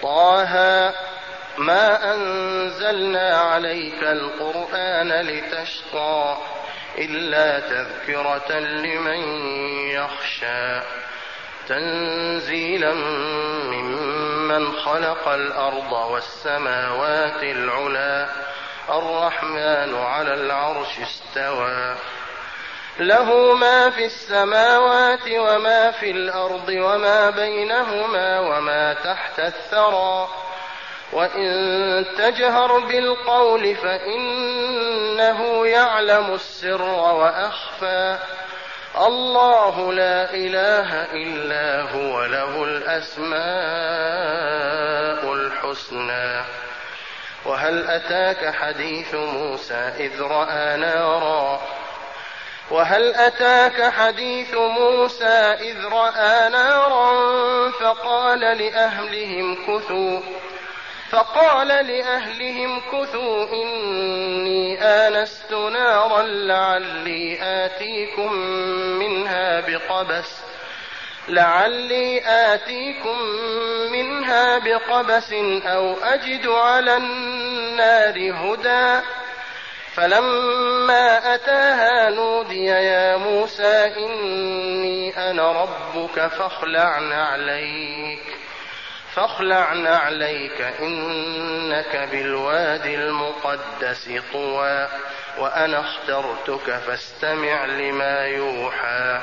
طه ما أنزلنا عليك القرآن لتشقى إلا تذكرة لمن يخشى تنزيلا ممن خلق الأرض والسماوات العلى الرحمن على العرش استوى له ما في السماوات وما في الأرض وما بينهما وما تحت الثرى وإن تجهر بالقول فإنه يعلم السر وأخفى الله لا إله إلا هو له الأسماء الحسنى وهل أتاك حديث موسى إذ رأى نارا فقال لأهلهم كثوا إني آنست نارا لعلي آتيكم منها بقبس أو أجد على النار هدى فلما أتاها نودي يا موسى إني أنا ربك فاخلع نعليك إنك بالوادي المقدس طوى وأنا اخترتك فاستمع لما يوحى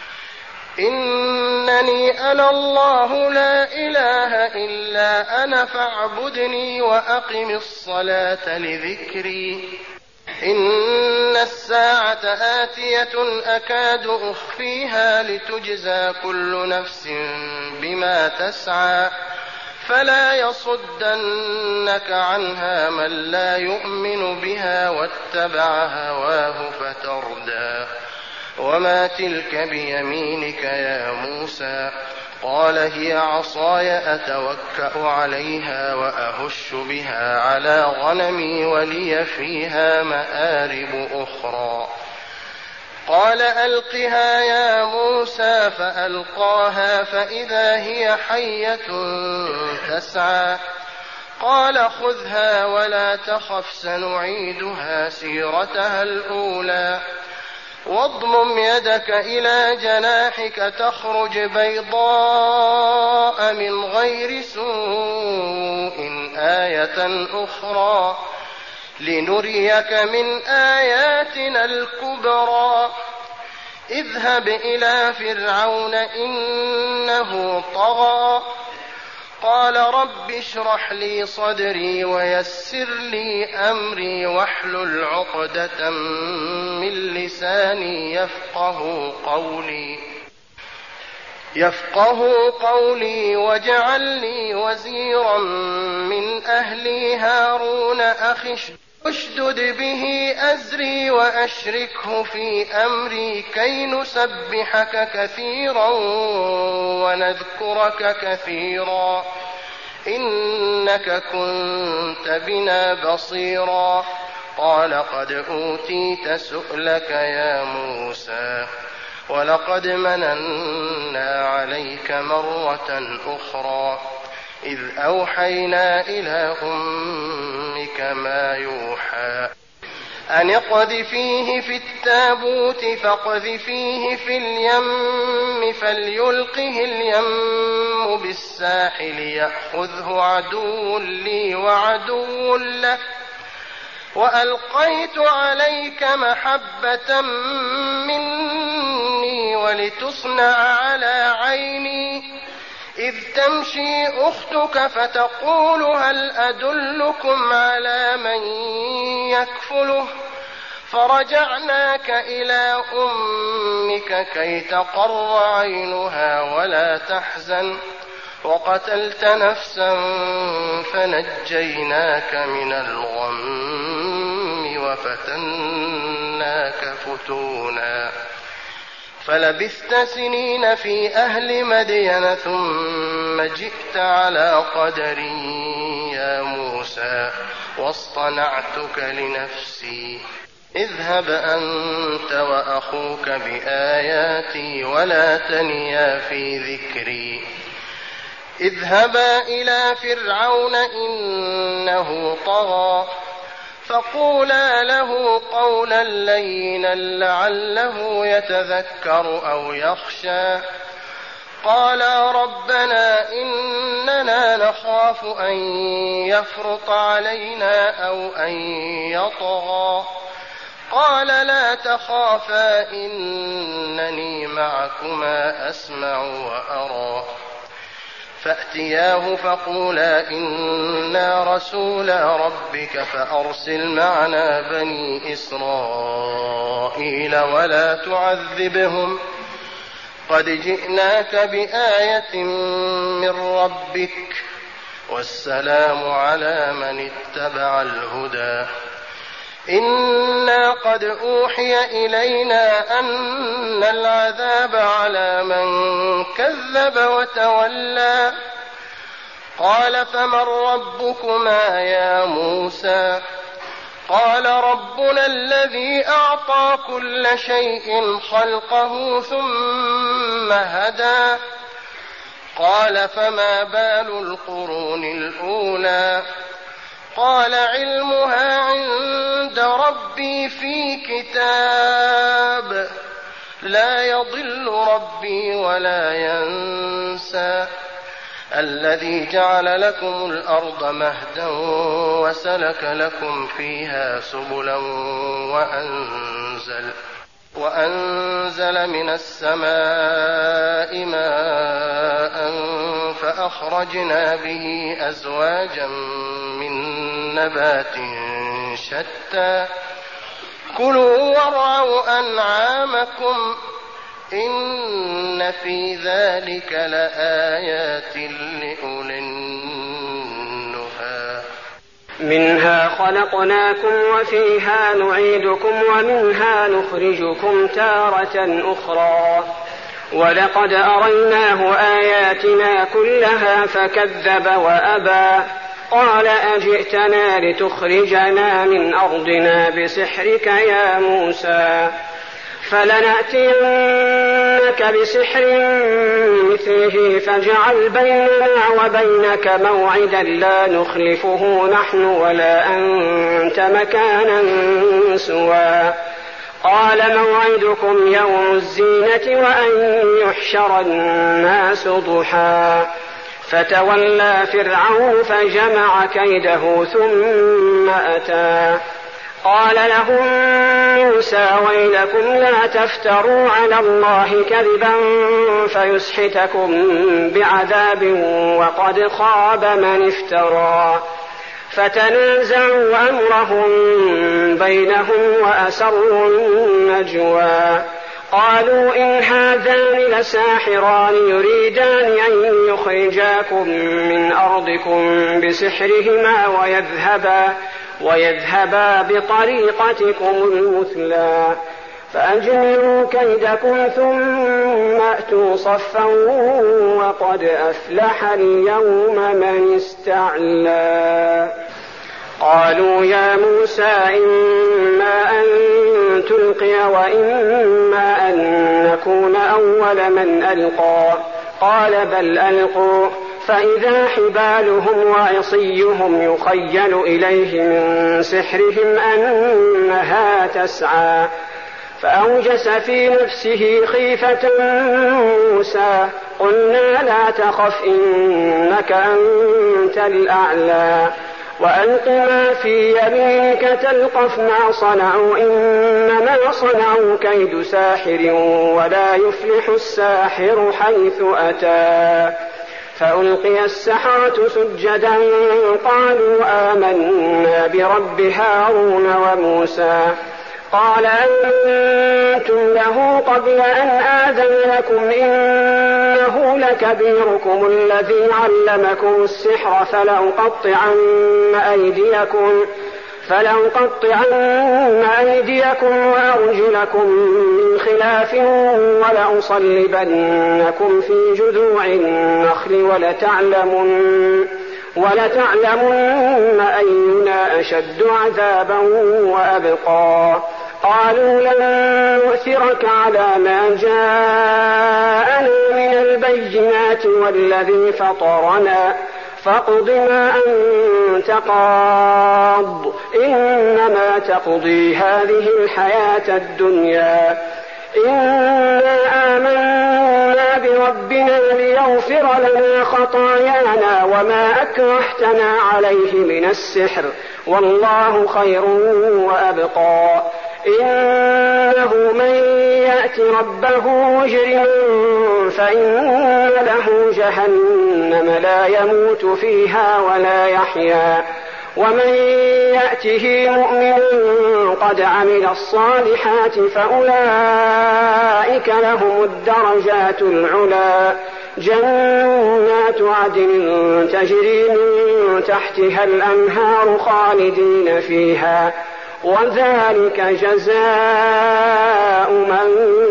إنني أنا الله لا إله إلا أنا فاعبدني وأقم الصلاة لذكري إن الساعة آتية أكاد أخفيها لتجزى كل نفس بما تسعى فلا يصدنك عنها من لا يؤمن بها واتبع هواه فتردى وما تلك بيمينك يا موسى قال هي عصاي أتوكأ عليها وأهش بها على غنمي ولي فيها مآرب أخرى قال ألقها يا موسى فألقاها فإذا هي حية تسعى قال خذها ولا تخف سنعيدها سيرتها الأولى واضمم يدك إلى جناحك تخرج بيضاء من غير سوء آية أخرى لنريك من آياتنا الكبرى اذهب إلى فرعون إنه طغى قال رب اشرح لي صدري ويسر لي أمري واحلل عقدة من لساني يفقه قولي واجعل لي وزيرا من أهلي هارون أخي اشدد به أزري وأشركه في أمري كي نسبحك كثيرا ونذكرك كثيرا إنك كنت بنا بصيرا قال قد أوتيت سؤلك يا موسى ولقد مننا عليك مرة أخرى إذ أوحينا إلى أمك ما يوحى أن اقذفيه في التابوت فاقذفيه في اليم فليلقه اليم بالساحل يأخذه عدو لي وعدو له وألقيت عليك محبة مني ولتصنع على عيني إذ تمشي أختك فتقول هل أدلكم على من يكفله فرجعناك إلى أمك كي تقر عينها ولا تحزن وقتلت نفسا فنجيناك من الغم وفتناك فتونا فلبثت سنين في أهل مدين ثم جئت على قدري يا موسى واصطنعتك لنفسي اذهب أنت وأخوك بآياتي ولا تنيا في ذكري اذهبا إلى فرعون إنه طغى فقولا له قولا لينا لعله يتذكر أو يخشى. قالا ربنا إننا نخاف أن يفرط علينا أو أن يطغى. قال لا تخافا إنني معكما أسمع وأرى. فأتياه فقولا إنا رسولا ربك فأرسل معنا بني إسرائيل ولا تعذبهم قد جئناك بآية من ربك والسلام على من اتبع الهدى. إنا قد أوحي إلينا أن العذاب على من كذب وتولى. قال فمن ربكما يا موسى؟ قال ربنا الذي أعطى كل شيء خلقه ثم هدى. قال فما بال القرون الأولى؟ قال علمها عند ربي في كتاب لا يضل ربي ولا ينسى. الذي جعل لكم الأرض مهدا وسلك لكم فيها سبلا وأنزل من السماء ماء فأخرجنا به أزواجا من نبات شتى كلوا وارعوا أنعامكم إن في ذلك لآيات لأولي النهى. منها خلقناكم وفيها نعيدكم ومنها نخرجكم تارة أخرى. ولقد أريناه آياتنا كلها فكذب وأبى. قال أجئتنا لتخرجنا من أرضنا بسحرك يا موسى؟ فلنأتينك بسحر مثله فاجعل بيننا وبينك موعدا لا نخلفه نحن ولا أنت مكانا سوى. قال موعدكم يوم الزينة وأن يحشر الناس ضحى. فتولى فرعون فجمع كيده ثم أتى. قال لهم موسى ويلكم لا تفتروا على الله كذبا فيسحتكم بعذاب وقد خاب من افترى. فتنازعوا أمرهم بينهم وأسروا النجوى. قالوا إن هذان لساحران يريدان أن يخرجاكم من أرضكم بسحرهما ويذهبا بطريقتكم المثلى. فأجمعوا كيدكم ثم أتوا صفا وقد أفلح اليوم من استعلى. قالوا يا موسى إما أن تلقي وإما أن نكون أول من ألقى. قال بل ألقوا. فإذا حبالهم وعصيهم يخيل إليه من سحرهم أنها تسعى. فأوجس في نفسه خيفة موسى. قلنا لا تخف إنك أنت الأعلى وألق ما في يمينك تلقف ما صنعوا إنما صنعوا كيد ساحر ولا يفلح الساحر حيث أتى. فألقي السحرة سجدا قالوا آمنا برب هارون وموسى. قال أنتم له قبل أن آذن لكم إنه لكبيركم الذي علمكم السحر فلأقطعن أيديكم وأرجلكم من خلاف ولأصلبنكم في جذوع النخل ولتعلمن أينا أشد عذابا وأبقى. قالوا لن نؤثرك على ما جاءنا من البينات والذي فطرنا فاقض ما أنت قاض إنما تقضي هذه الحياة الدنيا إنا آمنا بربنا ليغفر لنا خطايانا وما أكرهتنا عليه من السحر والله خير وأبقى إنه من يأت ربه مجرما فإن له جهنم لا يموت فيها ولا يحيا ومن يأته مؤمنا قد عمل الصالحات فأولئك لهم الدرجات العلى جنات عدن تجري من تحتها الأنهار خالدين فيها وذلك جزاء من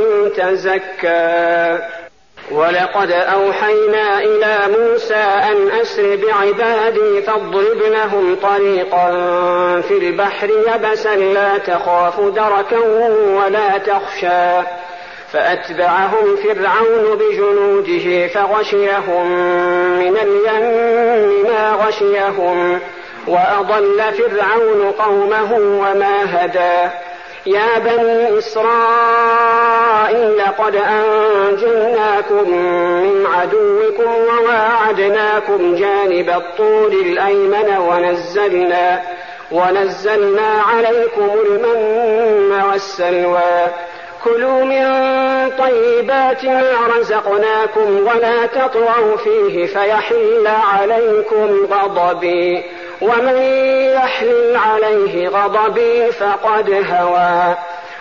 تزكى ولقد أوحينا إلى موسى أن أسر بعبادي فاضرب لهم طريقا في البحر يبسا لا تخاف دركا ولا تخشى فأتبعهم فرعون بجنوده فغشيهم من اليم ما غشيهم وأضل فرعون قومه وما هدى يا بني إسرائيل قد أنجيناكم من عدوكم وواعدناكم جانب الطور الأيمن ونزلنا عليكم المن والسلوى كلوا من طيبات ما رزقناكم ولا تطغوا فيه فيحل عليكم غضبي ومن يحلل عليه غضبي فقد هوى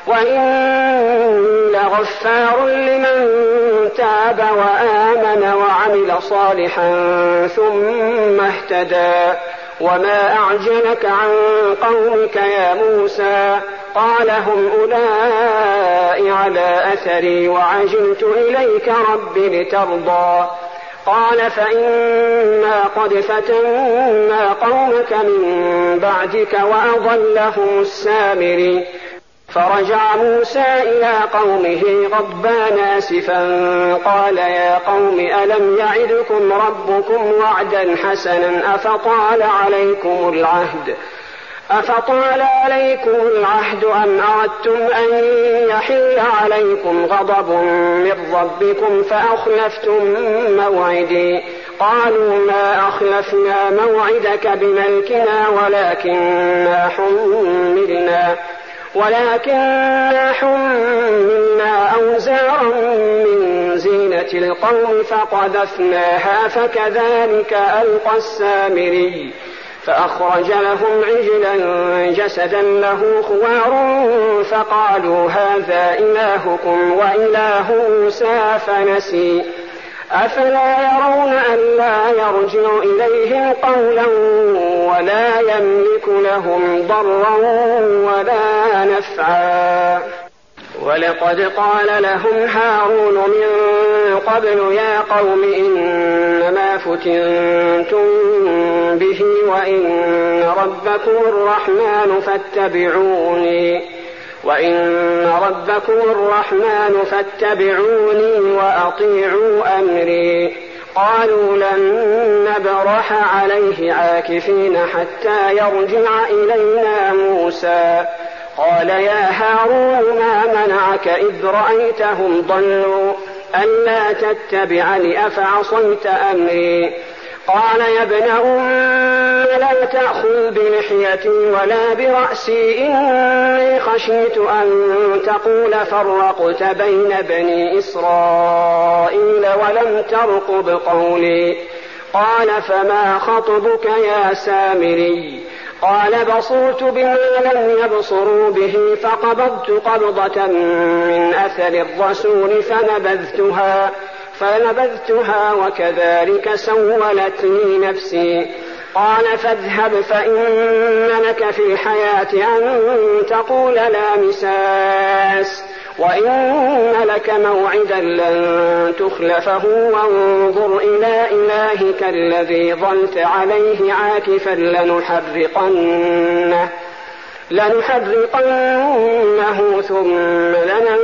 وإن لغفار لمن تاب وآمن وعمل صالحا ثم اهتدى وما أعجلك عن قومك يا موسى قال هم أولئك على أثري وعجلت إليك رب لترضى قال فإنا قد فتنا قومك من بعدك وأضلهم السامري فرجع موسى إلى قومه غضبان آسفا قال يا قوم ألم يعدكم ربكم وعدا حسنا أفطال عليكم العهد أم أردتم أن يحل عليكم غضب من ربكم فأخلفتم موعدي قالوا ما أخلفنا موعدك بملكنا ولكننا حملنا أوزارا من زينة القوم فقذفناها فكذلك ألقى السامري فأخرج لهم عجلا جسدا له خوار فقالوا هذا إلهكم وإله موسى فنسي أفلا يرون ألا يرجع إليهم قولا ولا يملك لهم ضرا ولا نفعا ولقد قال لهم هارون من قبل يا قوم إنما فتنتم به وإن ربكم الرحمن فاتبعوني وأطيعوا أمري قالوا لن نبرح عليه عاكفين حتى يرجع إلينا موسى قال يا هارون ما منعك إذ رأيتهم ضلوا ألا تتبعني أفعصيت أمري قال يا ابن لا تأخذ بلحيتي ولا برأسي إني خشيت أن تقول فرقت بين بني إسرائيل ولم ترقب قولي قال فما خطبك يا سامري قال بصرت بما لم يبصروا به فقبضت قبضة من أثر الرسول فنبذتها وكذلك سولت لي نفسي قال فاذهب فإن لك في الحياة أن تقول لا مساس وإن لك موعدا لن تخلفه وانظر إلى إلهك لنحرقنه ثم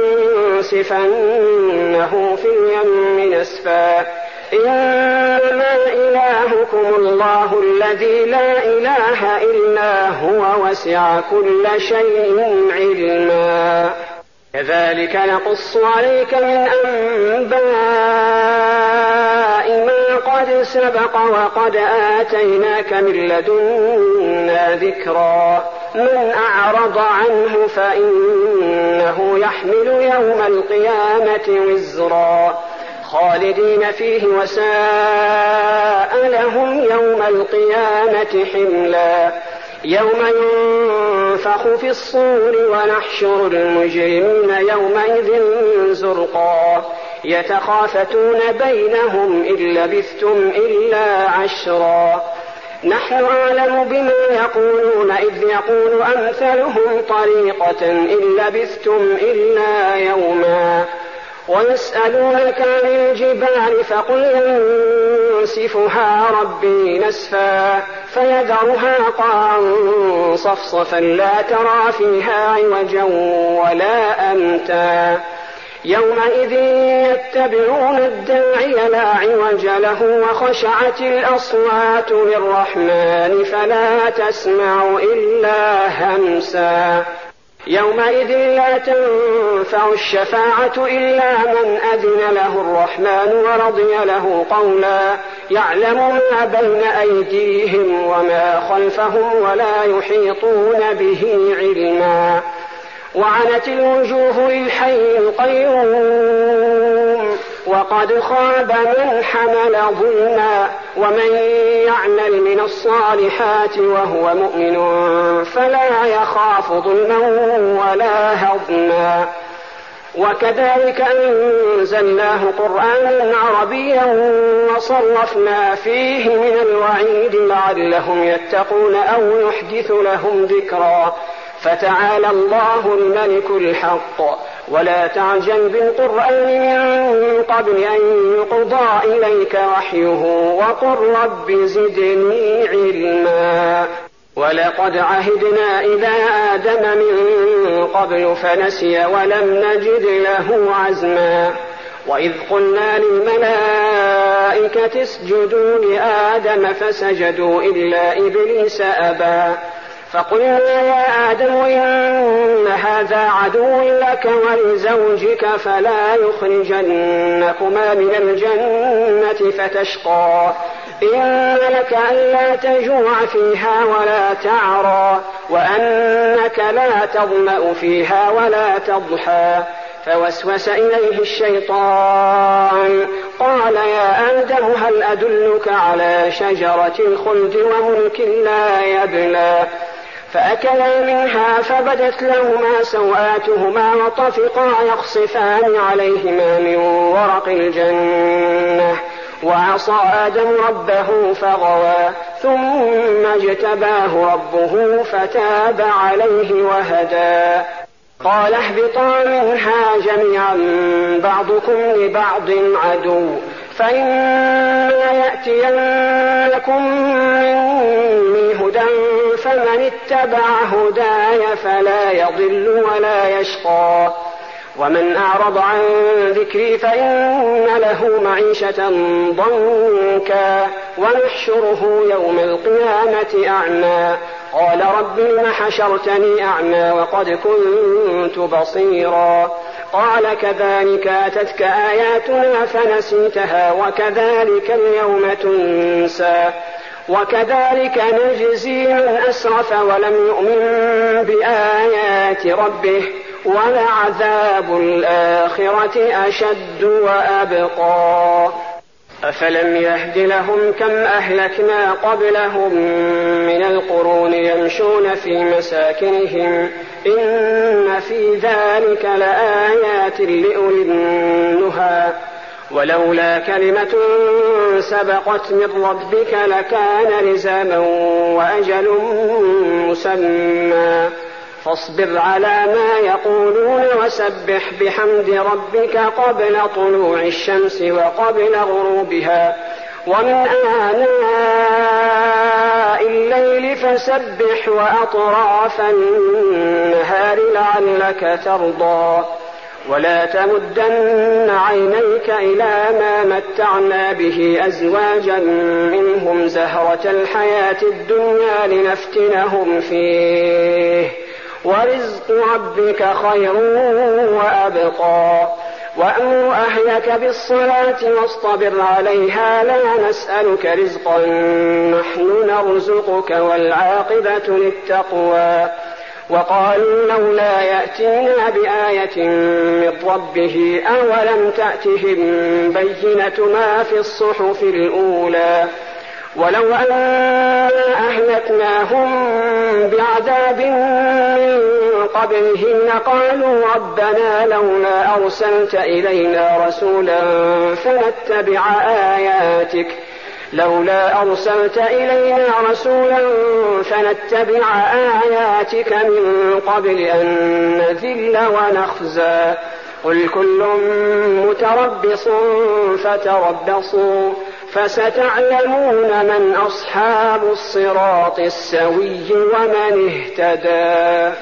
لننسفنه في اليم نسفا إنما إلهكم الله الذي لا إله إلا هو وسع كل شيء علما كذلك نقص عليك من أنباء ما قد سبق وقد آتيناك من لدنا ذكرا من أعرض عنه فإنه يحمل يوم القيامة وزرا خالدين فيه وساء لهم يوم القيامة حملا يوم ينفخ في الصور ونحشر المجرمين يومئذ زرقا يتخافتون بينهم إن لبثتم إلا عشرا نحن أعلم بما يقولون إذ يقول أمثلهم طريقة إن لبثتم إلا يوما ويسألونك عن الجبال فقل ينسفها ربي نسفا فيذرها قاعا صفصفا لا ترى فيها عوجا ولا أمتا يومئذ يتبعون الداعي لا عوج له وخشعت الأصوات للرحمن فلا تسمع إلا همسا يومئذ لا تنفع الشفاعة إلا من أذن له الرحمن ورضي له قولا يعلم ما بين أيديهم وما خلفهم ولا يحيطون به علما وعنت الوجوه للحي القيوم وقد خاب من حمل ظلما ومن يعمل من الصالحات وهو مؤمن فلا يخاف ظلما ولا هضما وكذلك أنزلناه قرآنا عربيا وصرفنا فيه من الوعيد لعلهم يتقون أو يحدث لهم ذكرا فتعالى الله الملك الحق ولا تعجل بالقرآن من قبل أن يقضى إليك وحيه وقل رب زدني علما ولقد عهدنا إلى آدم من قبل فنسي ولم نجد له عزما وإذ قلنا للملائكة اسجدوا لآدم فسجدوا إلا إبليس أبى فقلنا يا آدم إن هذا عدو لك ولزوجك فلا يخرجنكما من الجنة فتشقى إن لك ألا تجوع فيها ولا تعرى وأنك لا تظمأ فيها ولا تضحى فوسوس إليه الشيطان قال يا آدم هل أدلك على شجرة الخلد وملك لا يبلى فأكلا منها فبدت لهما سوآتهما وطفقا يخصفان عليهما من ورق الجنة وعصى آدم ربه فغوى ثم اجتباه ربه فتاب عليه وهدى قال اهبطا منها جميعا بعضكم لبعض عدو فإما يأتينكم مني هدى فمن اتبع هداي فلا يضل ولا يشقى ومن أعرض عن ذكري فإن له معيشة ضنكا ونحشره يوم القيامة أعمى قال رب لم حشرتني أعمى وقد كنت بصيرا قال كذلك أتتك آياتنا فنسيتها وكذلك اليوم تنسى وكذلك نجزي من أسرف ولم يؤمن بآيات ربه ولعذاب الآخرة أشد وأبقى أفلم يهد لهم كم أهلكنا قبلهم من القرون يمشون في مساكنهم إن في ذلك لآيات لأولي النهى ولولا كلمة سبقت من ربك لكان لزاما وأجل مسمى فاصبر على ما يقولون وسبح بحمد ربك قبل طلوع الشمس وقبل غروبها ومن آناء الليل فسبح وأطراف النهار لعلك ترضى ولا تمدن عينيك إلى ما متعنا به أزواجا منهم زهرة الحياة الدنيا لنفتنهم فيه ورزق ربك خير وأبقى وأمر أهلك بالصلاة واصطبر عليها لا نسألك رزقا نحن نرزقك والعاقبة للتقوى وقالوا لولا يأتينا بآية من ربه أولم تأتهم بينة ما في الصحف الأولى ولو أن أهلكناهم بعذاب من قبله لقالوا ربنا لولا أرسلت إلينا رسولا فنتبع آياتك من قبل أن نذل ونخزى قل كل متربص فتربصوا فستعلمون من أصحاب الصراط السوي ومن اهتدى.